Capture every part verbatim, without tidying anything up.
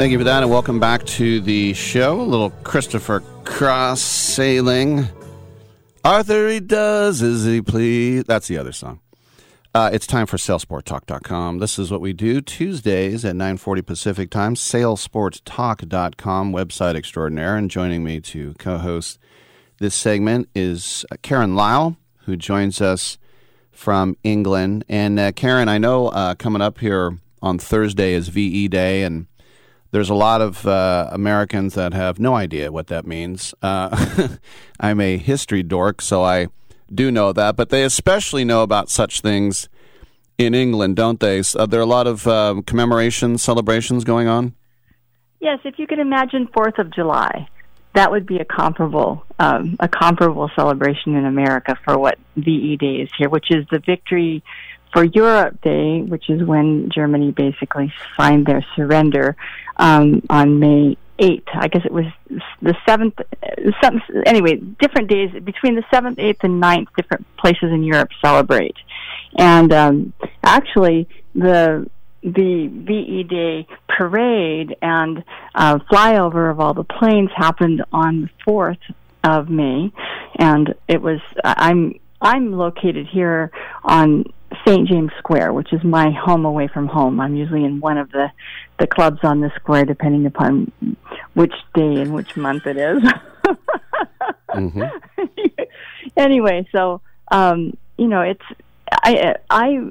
Thank you for that, and welcome back to the show. A little Christopher Cross sailing. Arthur, he does as he please. That's the other song. Uh, it's time for sail sport talk dot com. This is what we do Tuesdays at nine forty Pacific time. sail sport talk dot com, website extraordinaire. And joining me to co-host this segment is Karen Lyle, who joins us from England. And uh, Karen, I know uh, coming up here on Thursday is V E Day, and there's a lot of uh, Americans that have no idea what that means. Uh, I'm a history dork, so I do know that, but they especially know about such things in England, don't they? So there are a lot of uh, commemorations, celebrations going on? Yes, if you could imagine fourth of July, that would be a comparable um, a comparable celebration in America for what V E Day is here, which is the victory for Europe Day, which is when Germany basically signed their surrender um, on May eighth. I guess it was the seventh. Some, anyway, different days between the seventh, eighth, and ninth. Different places in Europe celebrate, and um, actually the the V E Day parade and uh, flyover of all the planes happened on the fourth of May, and it was. I'm I'm located here on Saint James Square, which is my home away from home. I'm usually in one of the, the clubs on the square, depending upon which day and which month it is. mm-hmm. Anyway, so um, you know, it's I I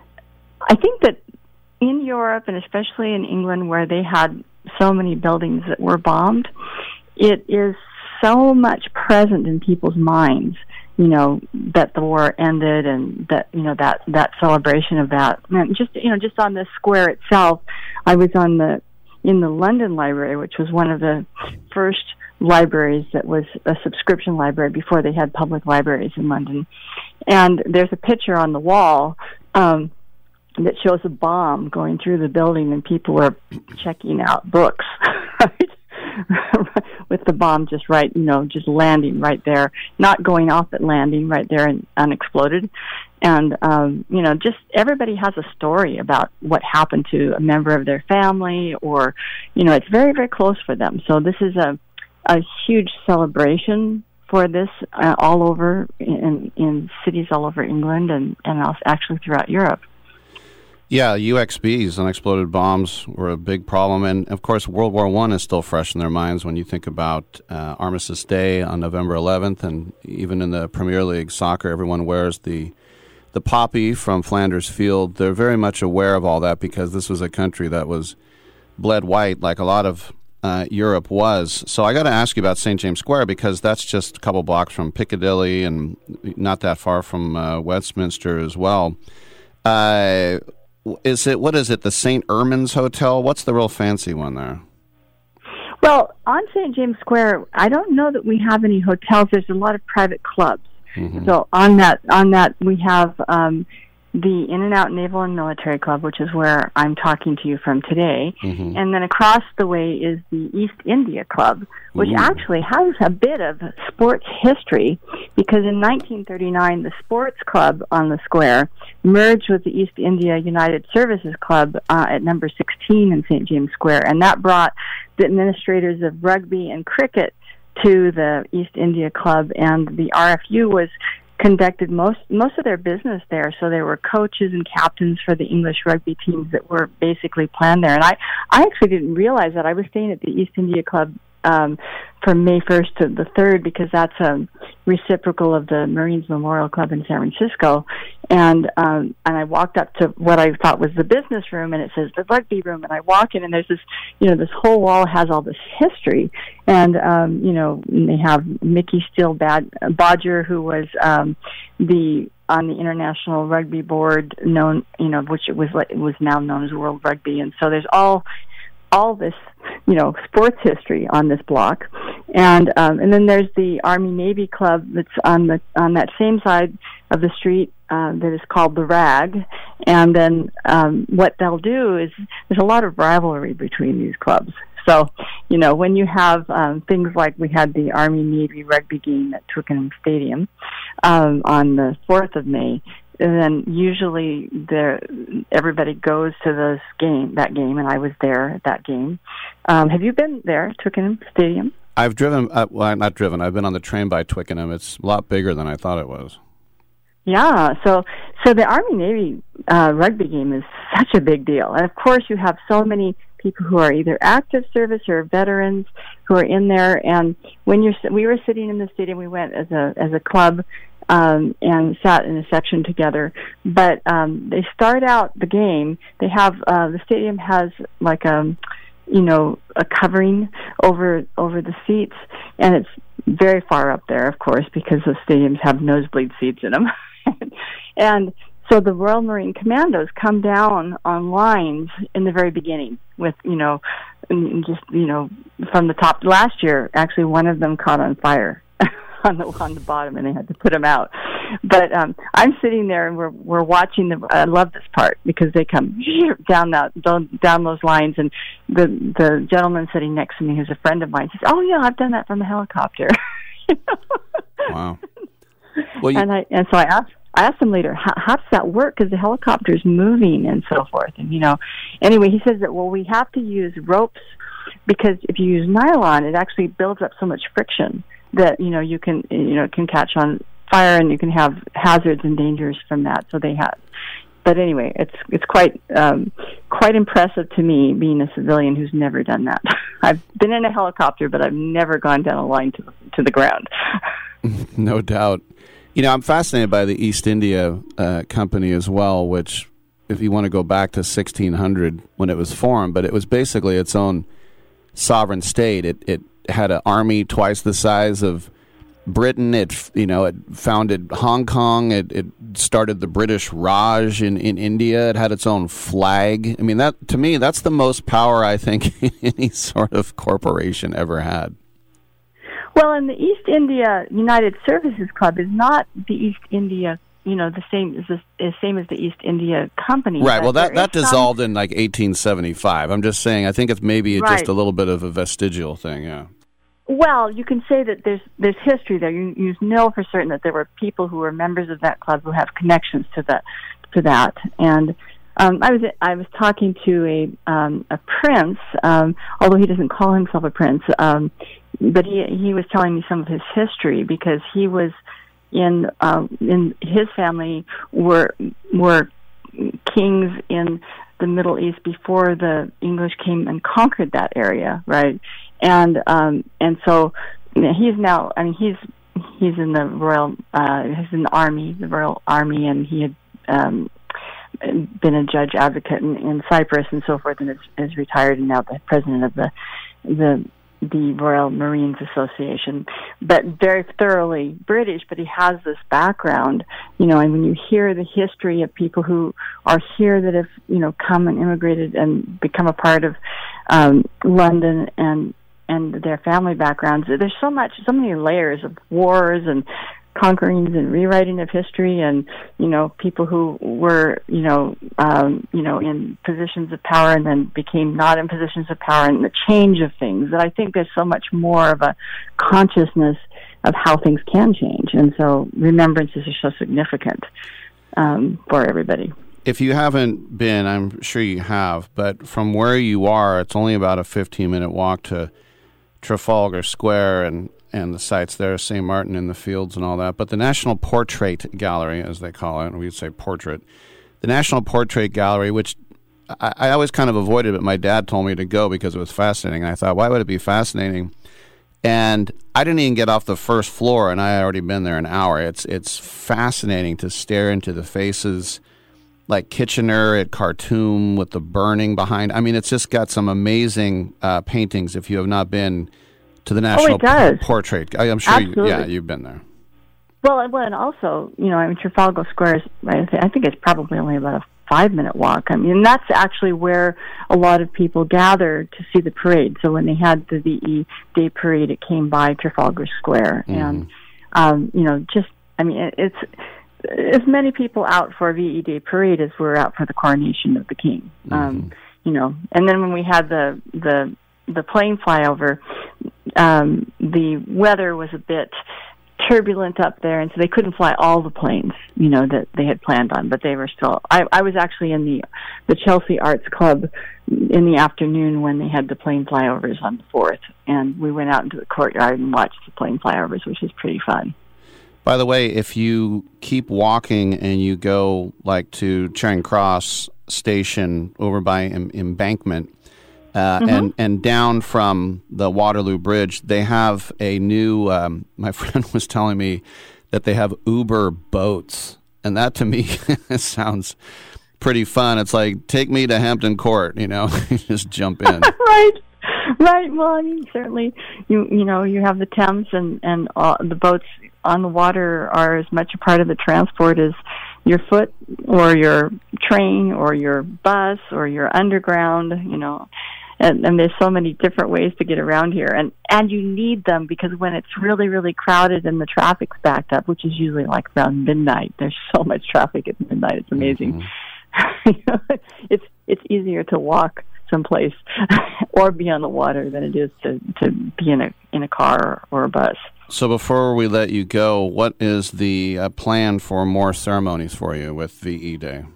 I think that in Europe and especially in England, where they had so many buildings that were bombed, it is so much present in people's minds. You know, that the war ended, and that, you know, that, that celebration of that. And just, you know, just on the square itself, I was on the, in the London Library, which was one of the first libraries that was a subscription library before they had public libraries in London. And there's a picture on the wall, um, that shows a bomb going through the building, and people are checking out books, right? With the bomb just right, you know, just landing right there, not going off but landing right there and unexploded. And, um, you know, just everybody has a story about what happened to a member of their family, or, you know, it's very, very close for them. So this is a, a huge celebration for this uh, all over in, in cities all over England and, and also actually throughout Europe. Yeah, U X Bs, unexploded bombs, were a big problem. And, of course, World War One is still fresh in their minds when you think about uh, Armistice Day on November eleventh. And even in the Premier League soccer, everyone wears the the poppy from Flanders Field. They're very much aware of all that because this was a country that was bled white like a lot of uh, Europe was. So I got to ask you about Saint James Square, because that's just a couple blocks from Piccadilly and not that far from uh, Westminster as well. Uh Is it, what is it, the Saint Ermines Hotel? What's the real fancy one there? Well, on Saint James Square, I don't know that we have any hotels. There's a lot of private clubs. Mm-hmm. So on that, on that we have um, the In-N-Out Naval and Military Club, which is where I'm talking to you from today. Mm-hmm. And then across the way is the East India Club, which Ooh. actually has a bit of sports history, because in nineteen thirty-nine, the Sports Club on the square merged with the East India United Services Club uh, at number sixteen in Saint James Square, and that brought the administrators of rugby and cricket to the East India Club, and the R F U was conducted most most of their business there. So there were coaches and captains for the English rugby teams that were basically planned there. And I, I actually didn't realize that. I was staying at the East India Club um, from May first to the third, because that's a reciprocal of the Marines Memorial Club in San Francisco. And um, and I walked up to what I thought was the business room, and it says the rugby room. And I walk in, and there's this, you know, this whole wall has all this history. And, um, you know, they have Mickey Steele Bad- Bodger, who was um, the on the International Rugby Board, known, you know, which it was like, it was now known as World Rugby. And so there's all all this, you know, sports history on this block. And um, and then there's the Army Navy Club that's on the on that same side of the street uh, that is called the Rag. And then um, what they'll do is there's a lot of rivalry between these clubs. So, you know, when you have um, things like we had the Army Navy rugby game at Twickenham Stadium um, on the fourth of May, and then usually there everybody goes to this game, that game, and I was there at that game. Um, have you been there, Twickenham Stadium? I've driven, uh, well, not driven. I've been on the train by Twickenham. It's a lot bigger than I thought it was. Yeah, so so the Army-Navy uh, rugby game is such a big deal. And, of course, you have so many people who are either active service or veterans who are in there. And when you're, we were sitting in the stadium, we went as a as a club um, and sat in a section together. But um, they start out the game. They have uh, the stadium has like a you know a covering over over the seats, and it's very far up there, of course, because the stadiums have nosebleed seats in them. And so the Royal Marine Commandos come down on lines in the very beginning with, you know, just, you know, from the top. Last year, actually, one of them caught on fire on the on the bottom, and they had to put him out. But um, I'm sitting there, and we're we're watching the. I love this part because they come down that down those lines, and the the gentleman sitting next to me, who's a friend of mine, says, "Oh yeah, I've done that from a helicopter." You know? Wow. Well, you... and I and so I asked I asked him later, how, how does that work? Because the helicopter's moving and so forth. And you know, anyway, he says that well, we have to use ropes because if you use nylon, it actually builds up so much friction that you know you can you know can catch on fire and you can have hazards and dangers from that. So they have. But anyway, it's it's quite um, quite impressive to me, being a civilian who's never done that. I've been in a helicopter, but I've never gone down a line to the, to the ground. No doubt. You know, I'm fascinated by the East India uh, Company as well, which, if you want to go back to sixteen hundred when it was formed, but it was basically its own sovereign state. It it had an army twice the size of Britain. It you know it founded Hong Kong. It it started the British Raj in, in India. It had its own flag. I mean, that to me, that's the most power I think any sort of corporation ever had. Well, and the East India United Services Club is not the East India, you know, the same as the same as the East India Company. Right. Well, that that dissolved some... in like eighteen seventy-five. I'm just saying. I think it's maybe right. just a little bit of a vestigial thing. Yeah. Well, you can say that there's there's history there. You you know for certain that there were people who were members of that club who have connections to that to that. And um, I was I was talking to a um, a prince, um, although he doesn't call himself a prince. Um, But he he was telling me some of his history because he was in uh, in his family were were kings in the Middle East before the English came and conquered that area, right? And um, and so he's now I mean he's he's in the royal uh, he's in the army the Royal Army, and he had um, been a judge advocate in, in Cyprus and so forth, and is, is retired and now the president of the the. the Royal Marines Association, but very thoroughly British, but he has this background, you know, and when you hear the history of people who are here that have, you know, come and immigrated and become a part of um, London and and their family backgrounds, there's so much, so many layers of wars and conquerings and rewriting of history, and you know people who were you know um, you know in positions of power and then became not in positions of power, and the change of things. That I think there's so much more of a consciousness of how things can change, and so remembrances are so significant um, for everybody. If you haven't been, I'm sure you have, but from where you are, it's only about a fifteen minute walk to Trafalgar Square and. and the sites there, Saint Martin in the Fields and all that. But the National Portrait Gallery, as they call it, we'd say portrait, the National Portrait Gallery, which I, I always kind of avoided, but my dad told me to go because it was fascinating. And I thought, why would it be fascinating? And I didn't even get off the first floor, and I had already been there an hour. It's it's fascinating to stare into the faces, like Kitchener at Khartoum with the burning behind. I mean, it's just got some amazing uh, paintings if you have not been to the National oh, it does. Portrait. I, I'm sure, you, yeah, you've been there. Well, well, and also, you know, I mean, Trafalgar Square is, I think it's probably only about a five-minute walk. I mean, that's actually where a lot of people gather to see the parade. So when they had the V E Day parade, it came by Trafalgar Square. Mm-hmm. And, um, you know, just, I mean, it, it's as many people out for a V E Day parade as were out for the coronation of the king. Mm-hmm. Um, you know, and then when we had the, the, the plane flyover, um, the weather was a bit turbulent up there, and so they couldn't fly all the planes, you know, that they had planned on, but they were still, I, I was actually in the, the Chelsea Arts Club in the afternoon when they had the plane flyovers on the fourth, and we went out into the courtyard and watched the plane flyovers, which was pretty fun. By the way, if you keep walking and you go like to Charing Cross Station over by em- Embankment uh, mm-hmm. and, and down from the Waterloo Bridge, they have a new, um, my friend was telling me that they have Uber boats. And that to me sounds pretty fun. It's like, take me to Hampton Court, you know, just jump in. Right. Right. Well, I mean, certainly, you you know, you have the Thames and, and all, the boats on the water are as much a part of the transport as your foot or your train or your bus or your underground, you know. And, and there's so many different ways to get around here. And, and you need them because when it's really, really crowded and the traffic's backed up, which is usually like around midnight, there's so much traffic at midnight. It's amazing. Mm-hmm. You know, it's it's easier to walk someplace or be on the water than it is to, to be in a in a car or a bus. So before we let you go, what is the uh, plan for more ceremonies for you with V E Day?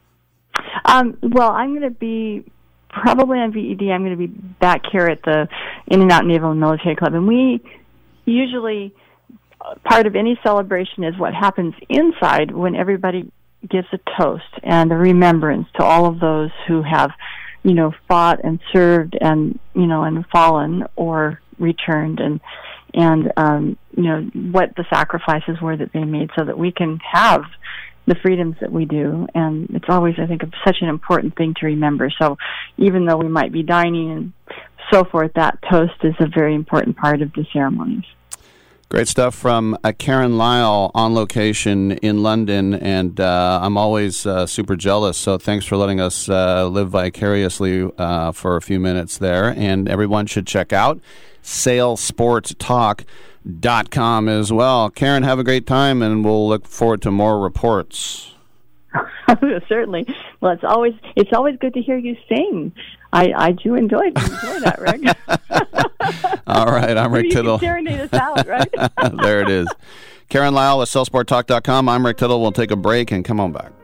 Um, well, I'm going to be probably on V E D. I'm going to be back here at the In and Out Naval and Military Club, and we usually uh, part of any celebration is what happens inside when everybody gives a toast and a remembrance to all of those who have, you know, fought and served and, you know, and fallen or returned, and and um, you know, what the sacrifices were that they made so that we can have the freedoms that we do. And it's always, I think, such an important thing to remember. So even though we might be dining and so forth, that toast is a very important part of the ceremonies. Great stuff from uh, Karen Lyle on location in London, and uh, I'm always uh, super jealous, so thanks for letting us uh, live vicariously uh, for a few minutes there. And everyone should check out sail sports talk dot com as well. Karen, have a great time, and we'll look forward to more reports. Certainly. Well, it's always it's always good to hear you sing. I, I do enjoy, enjoy that, Rick. All right, I'm Rick you Tittle. You can serenade us out, right? There it is. Karen Lyle with sail sport talk dot com. I'm Rick Tittle. We'll take a break and come on back.